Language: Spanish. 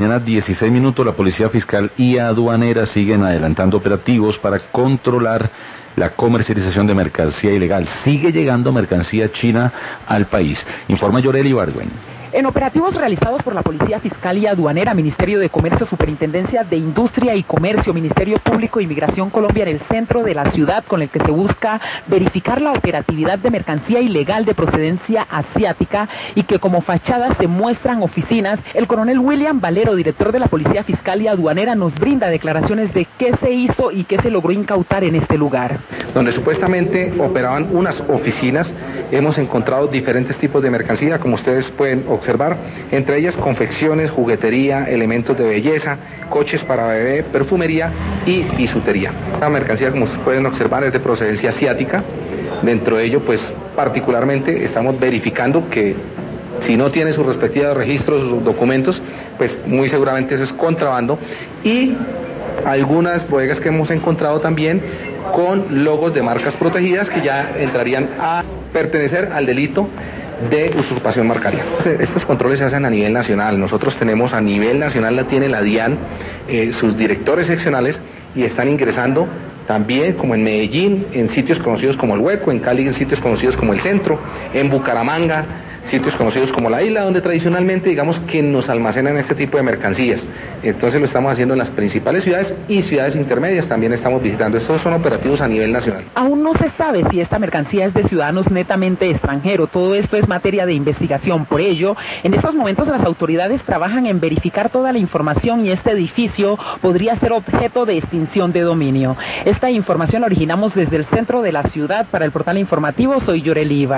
Mañana 16 minutos, la Policía Fiscal y Aduanera siguen adelantando operativos para controlar la comercialización de mercancía ilegal. Sigue llegando mercancía china al país. Informa Yoreli Ibargüen. En operativos realizados por la Policía Fiscal y Aduanera, Ministerio de Comercio, Superintendencia de Industria y Comercio, Ministerio Público y Migración Colombia en el centro de la ciudad, con el que se busca verificar la operatividad de mercancía ilegal de procedencia asiática y que como fachada se muestran oficinas, el coronel William Valero, director de la Policía Fiscal y Aduanera, nos brinda declaraciones de qué se hizo y qué se logró incautar en este lugar. Donde supuestamente operaban unas oficinas, hemos encontrado diferentes tipos de mercancía, como ustedes pueden observar, entre ellas confecciones, juguetería, elementos de belleza, coches para bebé, perfumería y bisutería. La mercancía, como ustedes pueden observar, es de procedencia asiática. Dentro de ello, pues particularmente estamos verificando que si no tiene sus respectivos registros, sus documentos, pues muy seguramente eso es contrabando. Y algunas bodegas que hemos encontrado también con logos de marcas protegidas que ya entrarían a pertenecer al delito de usurpación marcaria. Estos controles se hacen a nivel nacional. Nosotros tenemos a nivel nacional, la tiene la DIAN, sus directores seccionales, y están ingresando también, como en Medellín, en sitios conocidos como El Hueco, en Cali en sitios conocidos como El Centro, en Bucaramanga, sitios conocidos como La Isla, donde tradicionalmente digamos que nos almacenan este tipo de mercancías. Entonces lo estamos haciendo en las principales ciudades y ciudades intermedias también estamos visitando. Estos son operativos a nivel nacional. Aún no se sabe si esta mercancía es de ciudadanos netamente extranjeros. Todo esto es materia de investigación. Por ello, en estos momentos las autoridades trabajan en verificar toda la información y este edificio podría ser objeto de extinción de dominio. Esta información la originamos desde el centro de la ciudad. Para el portal informativo, soy Yoreli Ibargüen.